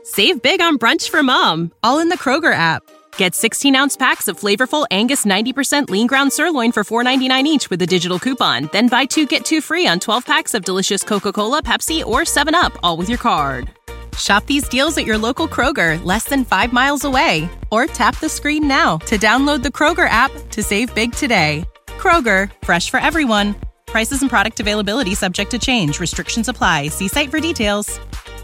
Save big on brunch for mom, all in the Kroger app. Get 16-ounce packs of flavorful Angus 90% lean ground sirloin for $4.99 each with a digital coupon. Then buy 2, get 2 free on 12 packs of delicious Coca-Cola, Pepsi, or 7-Up, all with your card. Shop these deals at your local Kroger, less than 5 miles away. Or tap the screen now to download the Kroger app to save big today. Kroger, fresh for everyone. Prices and product availability subject to change. Restrictions apply. See site for details.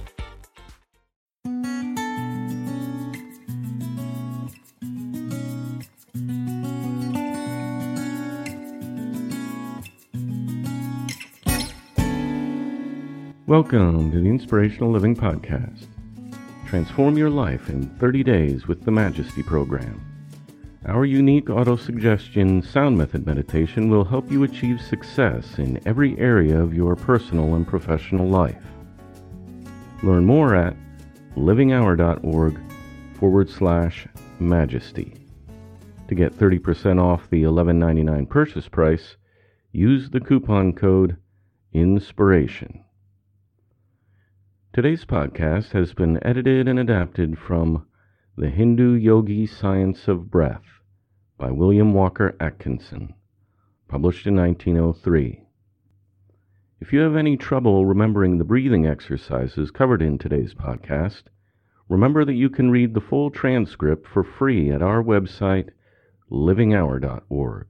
Welcome to the Inspirational Living Podcast. Transform your life in 30 days with the Majesty Program. Our unique auto-suggestion sound method meditation will help you achieve success in every area of your personal and professional life. Learn more at livinghour.org/majesty. To get 30% off the $11.99 purchase price, use the coupon code INSPIRATION. Today's podcast has been edited and adapted from The Hindu Yogi Science of Breath by William Walker Atkinson, published in 1903. If you have any trouble remembering the breathing exercises covered in today's podcast, remember that you can read the full transcript for free at our website, livinghour.org.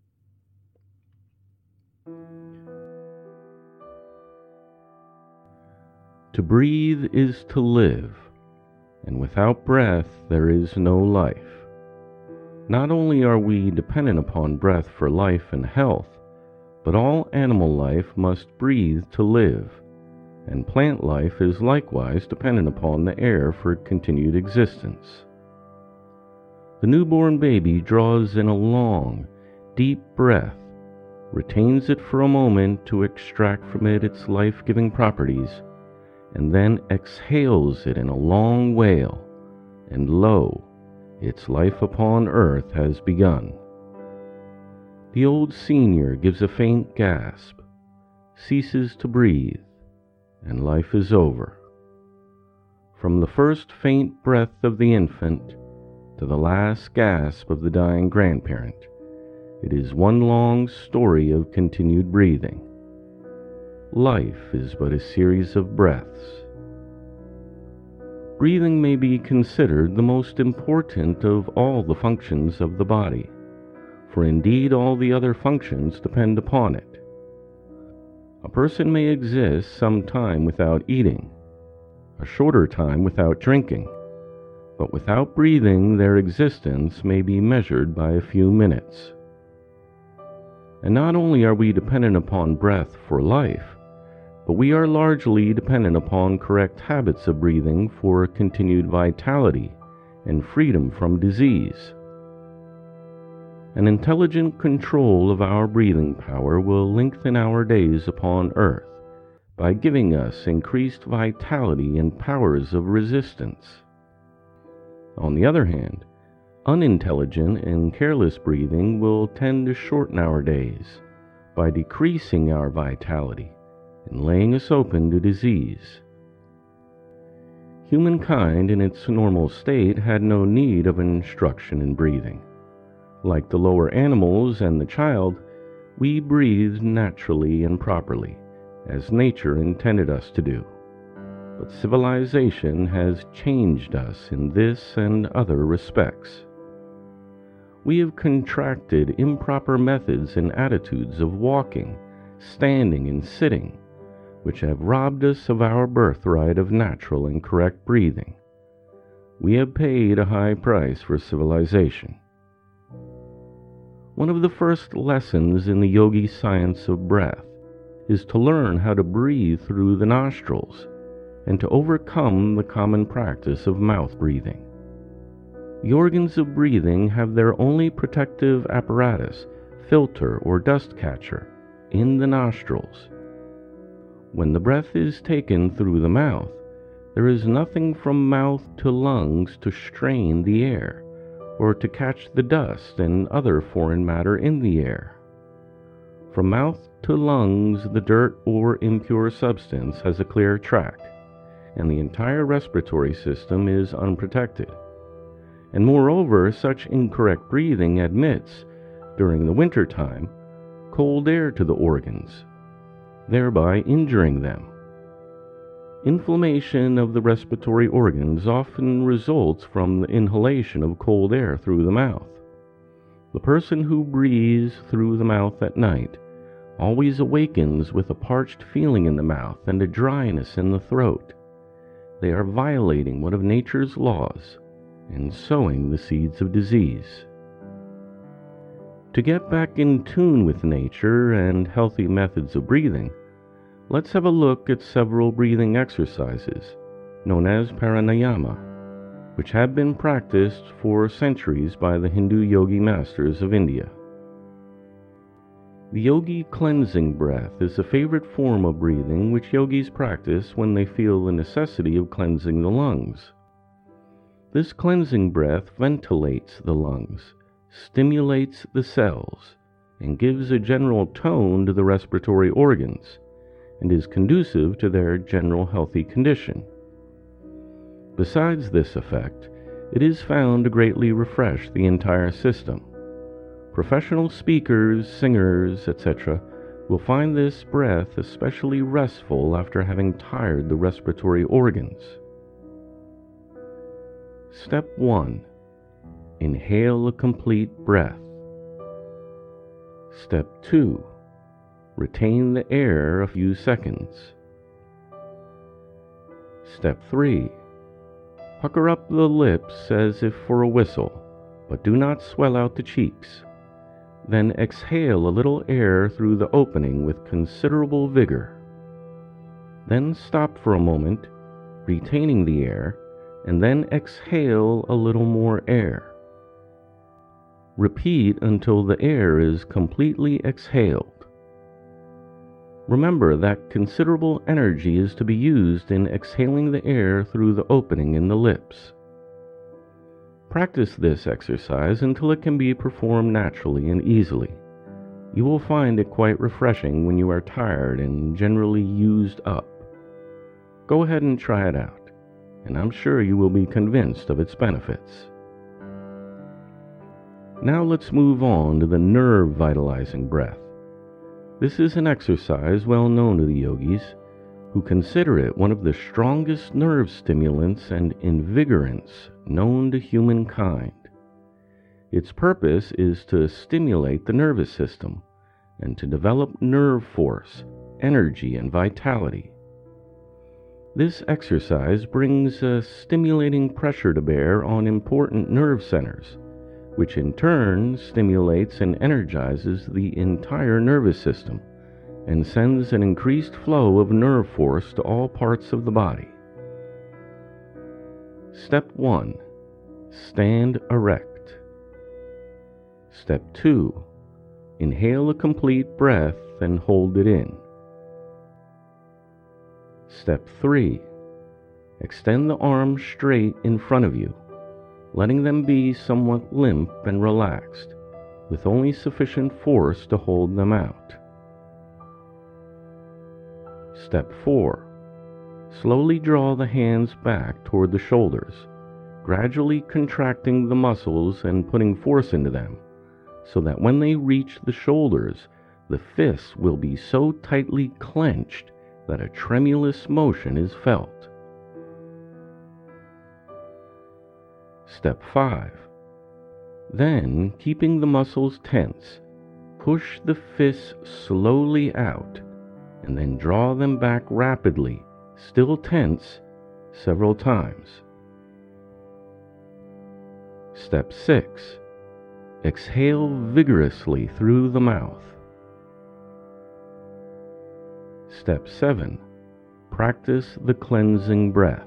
To breathe is to live, and without breath there is no life. Not only are we dependent upon breath for life and health, but all animal life must breathe to live, and plant life is likewise dependent upon the air for continued existence. The newborn baby draws in a long, deep breath, retains it for a moment to extract from it its life-giving properties, and then exhales it in a long wail, and lo, its life upon earth has begun. The old senior gives a faint gasp, ceases to breathe, and life is over. From the first faint breath of the infant to the last gasp of the dying grandparent, it is one long story of continued breathing. Life is but a series of breaths. Breathing may be considered the most important of all the functions of the body, for indeed all the other functions depend upon it. A person may exist some time without eating, a shorter time without drinking, but without breathing their existence may be measured by a few minutes. And not only are we dependent upon breath for life, but we are largely dependent upon correct habits of breathing for continued vitality and freedom from disease. An intelligent control of our breathing power will lengthen our days upon earth by giving us increased vitality and powers of resistance. On the other hand, unintelligent and careless breathing will tend to shorten our days by decreasing our vitality and laying us open to disease. Humankind in its normal state had no need of instruction in breathing. Like the lower animals and the child, we breathed naturally and properly, as nature intended us to do. But civilization has changed us in this and other respects. We have contracted improper methods and attitudes of walking, standing, and sitting, which have robbed us of our birthright of natural and correct breathing. We have paid a high price for civilization. One of the first lessons in the yogi science of breath is to learn how to breathe through the nostrils and to overcome the common practice of mouth breathing. The organs of breathing have their only protective apparatus, filter or dust catcher, in the nostrils. When the breath is taken through the mouth, there is nothing from mouth to lungs to strain the air, or to catch the dust and other foreign matter in the air. From mouth to lungs, the dirt or impure substance has a clear track, and the entire respiratory system is unprotected. And moreover, such incorrect breathing admits, during the winter time, cold air to the organs, thereby injuring them. Inflammation of the respiratory organs often results from the inhalation of cold air through the mouth. The person who breathes through the mouth at night always awakens with a parched feeling in the mouth and a dryness in the throat. They are violating one of nature's laws and sowing the seeds of disease. To get back in tune with nature and healthy methods of breathing, let's have a look at several breathing exercises known as pranayama, which have been practiced for centuries by the Hindu yogi masters of India. The yogi cleansing breath is a favorite form of breathing which yogis practice when they feel the necessity of cleansing the lungs. This cleansing breath ventilates the lungs, stimulates the cells, and gives a general tone to the respiratory organs, and is conducive to their general healthy condition. Besides this effect, it is found to greatly refresh the entire system. Professional speakers, singers, etc. will find this breath especially restful after having tired the respiratory organs. Step 1. Inhale a complete breath. Step 2. Retain the air a few seconds. Step 3. Pucker up the lips as if for a whistle, but do not swell out the cheeks. Then exhale a little air through the opening with considerable vigor. Then stop for a moment, retaining the air, and then exhale a little more air. Repeat until the air is completely exhaled. Remember that considerable energy is to be used in exhaling the air through the opening in the lips. Practice this exercise until it can be performed naturally and easily. You will find it quite refreshing when you are tired and generally used up. Go ahead and try it out, and I'm sure you will be convinced of its benefits. Now let's move on to the nerve vitalizing breath. This is an exercise well known to the yogis, who consider it one of the strongest nerve stimulants and invigorants known to humankind. Its purpose is to stimulate the nervous system and to develop nerve force, energy, and vitality. This exercise brings a stimulating pressure to bear on important nerve centers, which in turn stimulates and energizes the entire nervous system and sends an increased flow of nerve force to all parts of the body. Step 1. Stand erect. Step 2. Inhale a complete breath and hold it in. Step 3. Extend the arms straight in front of you, letting them be somewhat limp and relaxed, with only sufficient force to hold them out. Step 4. Slowly draw the hands back toward the shoulders, gradually contracting the muscles and putting force into them, so that when they reach the shoulders, the fists will be so tightly clenched that a tremulous motion is felt. Step 5. Then, keeping the muscles tense, push the fists slowly out and then draw them back rapidly, still tense, several times. Step 6. Exhale vigorously through the mouth. Step 7. Practice the cleansing breath.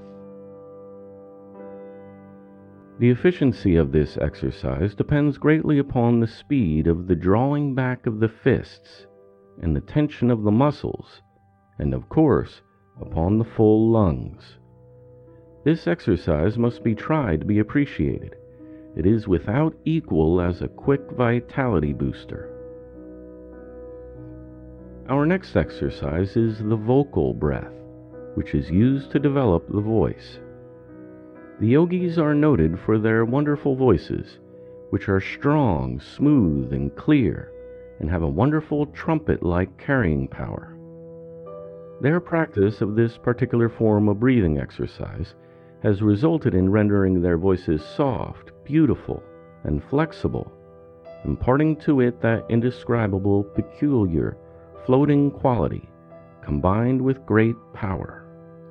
The efficiency of this exercise depends greatly upon the speed of the drawing back of the fists and the tension of the muscles, and of course, upon the full lungs. This exercise must be tried to be appreciated. It is without equal as a quick vitality booster. Our next exercise is the vocal breath, which is used to develop the voice. The yogis are noted for their wonderful voices, which are strong, smooth, and clear, and have a wonderful trumpet-like carrying power. Their practice of this particular form of breathing exercise has resulted in rendering their voices soft, beautiful, and flexible, imparting to it that indescribable, peculiar, floating quality, combined with great power.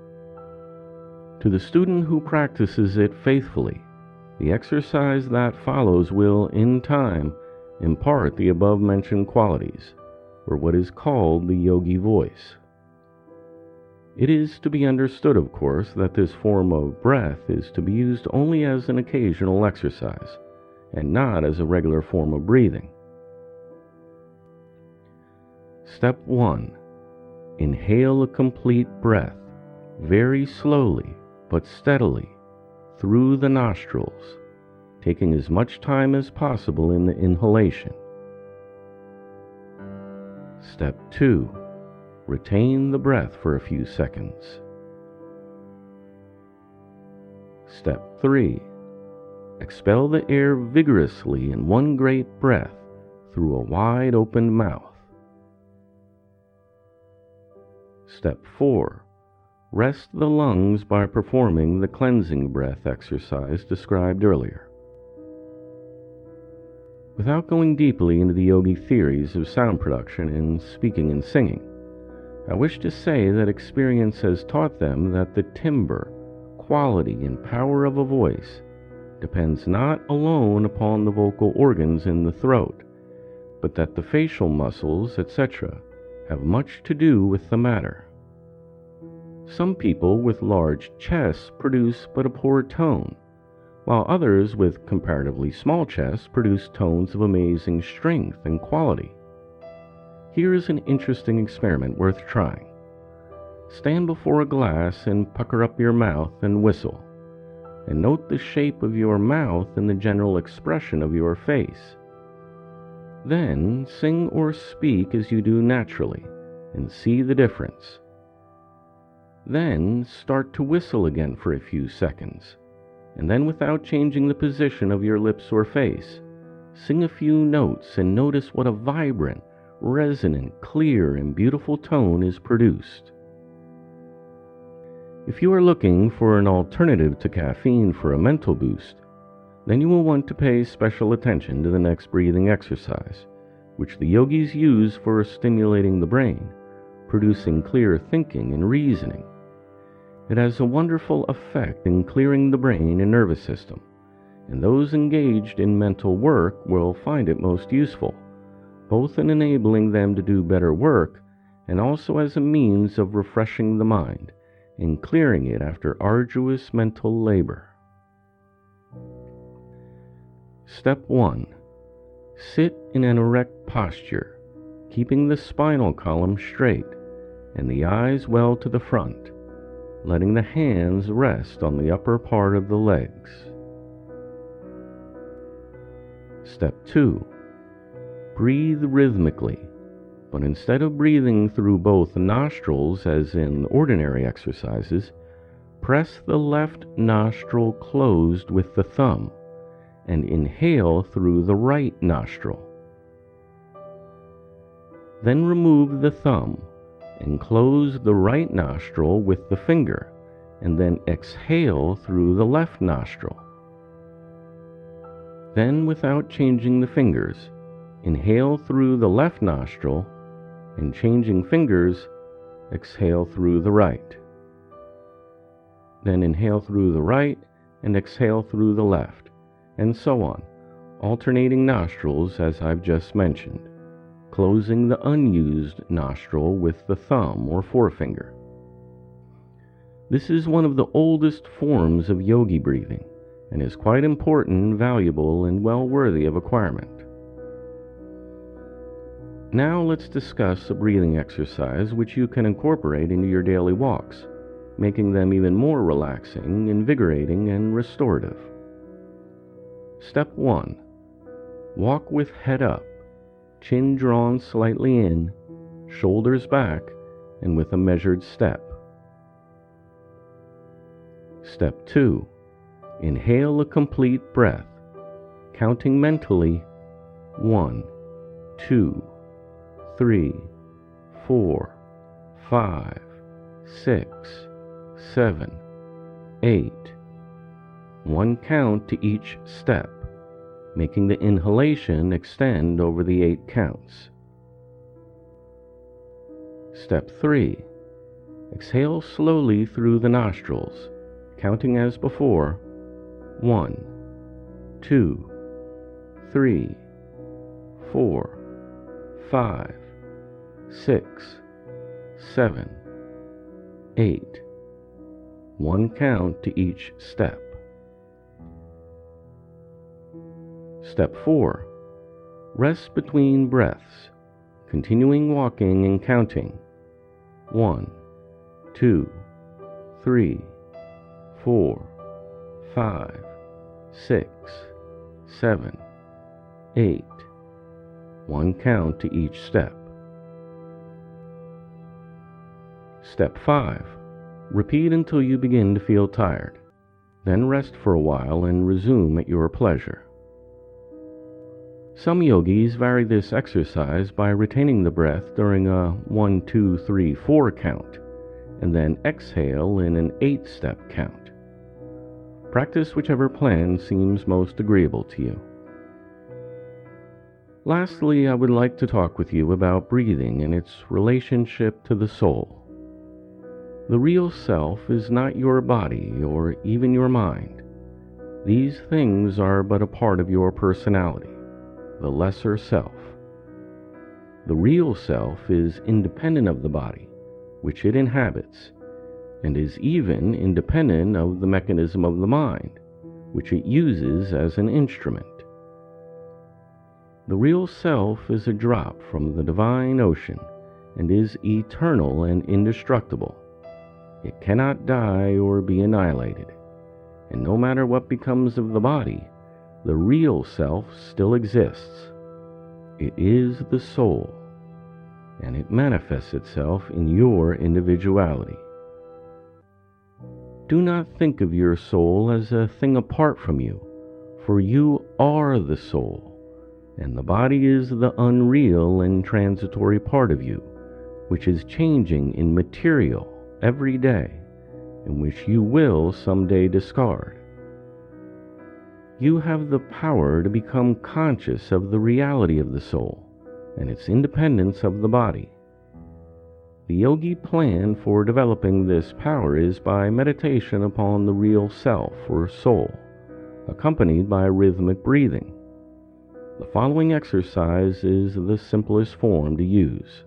To the student who practices it faithfully, the exercise that follows will, in time, impart the above-mentioned qualities, or what is called the yogi voice. It is to be understood, of course, that this form of breath is to be used only as an occasional exercise, and not as a regular form of breathing. Step 1. Inhale a complete breath, very slowly but steadily, through the nostrils, taking as much time as possible in the inhalation. Step 2. Retain the breath for a few seconds. Step 3. Expel the air vigorously in one great breath through a wide open mouth. Step 4. Rest the lungs by performing the cleansing breath exercise described earlier. Without going deeply into the yogi theories of sound production in speaking and singing, I wish to say that experience has taught them that the timbre, quality, and power of a voice depends not alone upon the vocal organs in the throat, but that the facial muscles, etc., have much to do with the matter. Some people with large chests produce but a poor tone, while others with comparatively small chests produce tones of amazing strength and quality. Here is an interesting experiment worth trying. Stand before a glass and pucker up your mouth and whistle, and note the shape of your mouth and the general expression of your face. Then sing or speak as you do naturally, and see the difference. Then start to whistle again for a few seconds, and then without changing the position of your lips or face, sing a few notes and notice what a vibrant, resonant, clear, and beautiful tone is produced. If you are looking for an alternative to caffeine for a mental boost, then you will want to pay special attention to the next breathing exercise, which the yogis use for stimulating the brain, producing clear thinking and reasoning. It has a wonderful effect in clearing the brain and nervous system, and those engaged in mental work will find it most useful, both in enabling them to do better work and also as a means of refreshing the mind and clearing it after arduous mental labor. Step 1. Sit in an erect posture, keeping the spinal column straight and the eyes well to the front, letting the hands rest on the upper part of the legs. Step 2. Breathe rhythmically, but instead of breathing through both nostrils as in ordinary exercises, press the left nostril closed with the thumb and inhale through the right nostril. Then remove the thumb and close the right nostril with the finger, and then exhale through the left nostril. Then, without changing the fingers, inhale through the left nostril, and changing fingers, exhale through the right. Then inhale through the right and exhale through the left, and so on, alternating nostrils as I've just mentioned, closing the unused nostril with the thumb or forefinger. This is one of the oldest forms of yogi breathing, and is quite important, valuable, and well worthy of acquirement. Now let's discuss a breathing exercise which you can incorporate into your daily walks, making them even more relaxing, invigorating, and restorative. Step 1. Walk with head up, chin drawn slightly in, shoulders back, and with a measured step. Step 2. Inhale a complete breath, counting mentally 1, 2, 3, 4, 5, 6, 7, 8. One count to each step, making the inhalation extend over the 8 counts. Step 3. Exhale slowly through the nostrils, counting as before 1, 2, 3, 4, 5, 6, 7, 8. One count to each step. Step 4. Rest between breaths, continuing walking and counting 1, 2, 3, 4, 5, 6, 7, 8. One count to each step. Step 5. Repeat until you begin to feel tired. Then rest for a while and resume at your pleasure. Some yogis vary this exercise by retaining the breath during a 1, 2, 3, 4 count, and then exhale in an 8-step count. Practice whichever plan seems most agreeable to you. Lastly, I would like to talk with you about breathing and its relationship to the soul. The real self is not your body or even your mind. These things are but a part of your personality, the lesser self. The real self is independent of the body, which it inhabits, and is even independent of the mechanism of the mind, which it uses as an instrument. The real self is a drop from the divine ocean and is eternal and indestructible. It cannot die or be annihilated, and no matter what becomes of the body, the real self still exists. It is the soul, and it manifests itself in your individuality. Do not think of your soul as a thing apart from you, for you are the soul, and the body is the unreal and transitory part of you, which is changing in material every day, and which you will someday discard. You have the power to become conscious of the reality of the soul and its independence of the body. The yogi plan for developing this power is by meditation upon the real self or soul, accompanied by rhythmic breathing. The following exercise is the simplest form to use.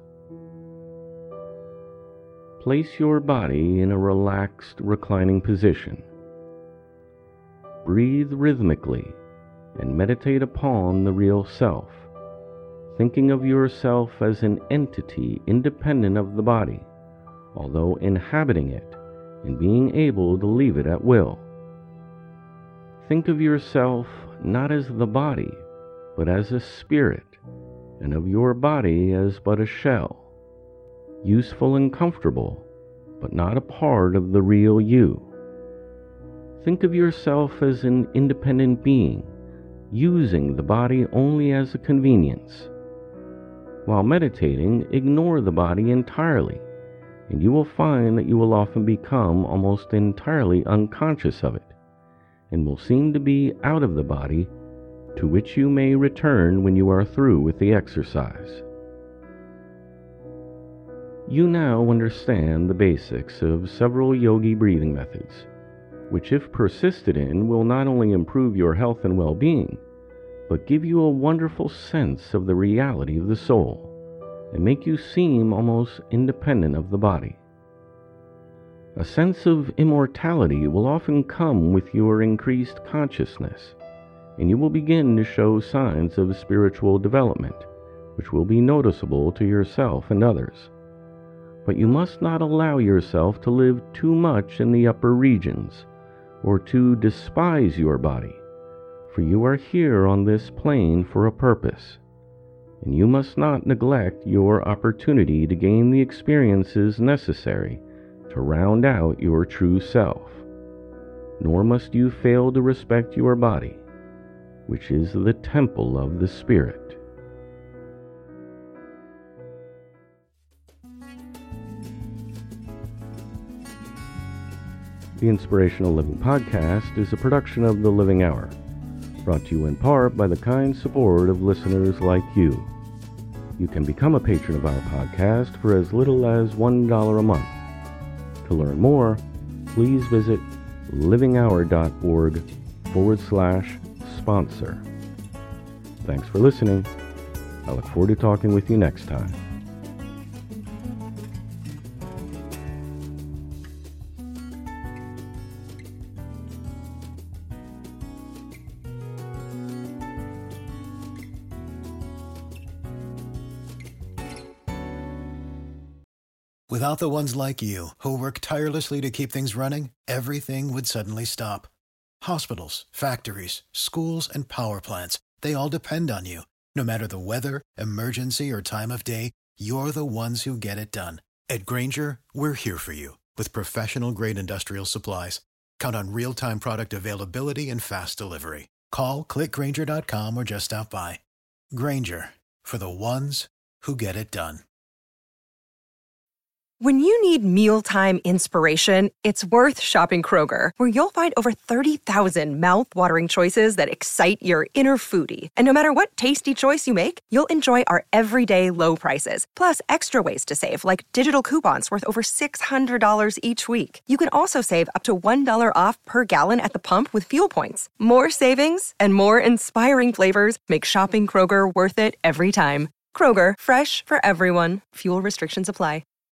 Place your body in a relaxed, reclining position. Breathe rhythmically and meditate upon the real self, thinking of yourself as an entity independent of the body, although inhabiting it and being able to leave it at will. Think of yourself not as the body, but as a spirit, and of your body as but a shell, useful and comfortable, but not a part of the real you. Think of yourself as an independent being, using the body only as a convenience. While meditating, ignore the body entirely, and you will find that you will often become almost entirely unconscious of it, and will seem to be out of the body, to which you may return when you are through with the exercise. You now understand the basics of several yogi breathing methods, which if persisted in will not only improve your health and well-being, but give you a wonderful sense of the reality of the soul, and make you seem almost independent of the body. A sense of immortality will often come with your increased consciousness, and you will begin to show signs of spiritual development, which will be noticeable to yourself and others. But you must not allow yourself to live too much in the upper regions, or to despise your body, for you are here on this plane for a purpose, and you must not neglect your opportunity to gain the experiences necessary to round out your true self. nor must you fail to respect your body, which is the temple of the Spirit. The Inspirational Living Podcast is a production of The Living Hour, brought to you in part by the kind support of listeners like you. You can become a patron of our podcast for as little as $1 a month. To learn more, please visit livinghour.org/sponsor. Thanks for listening. I look forward to talking with you next time. Without the ones like you, who work tirelessly to keep things running, everything would suddenly stop. Hospitals, factories, schools, and power plants, they all depend on you. No matter the weather, emergency, or time of day, you're the ones who get it done. At Grainger, we're here for you with professional-grade industrial supplies. Count on real-time product availability and fast delivery. Call, click Grainger.com, or just stop by. Grainger, for the ones who get it done. When you need mealtime inspiration, it's worth shopping Kroger, where you'll find over 30,000 mouth-watering choices that excite your inner foodie. And no matter what tasty choice you make, you'll enjoy our everyday low prices, plus extra ways to save, like digital coupons worth over $600 each week. You can also save up to $1 off per gallon at the pump with fuel points. More savings and more inspiring flavors make shopping Kroger worth it every time. Kroger, fresh for everyone. Fuel restrictions apply.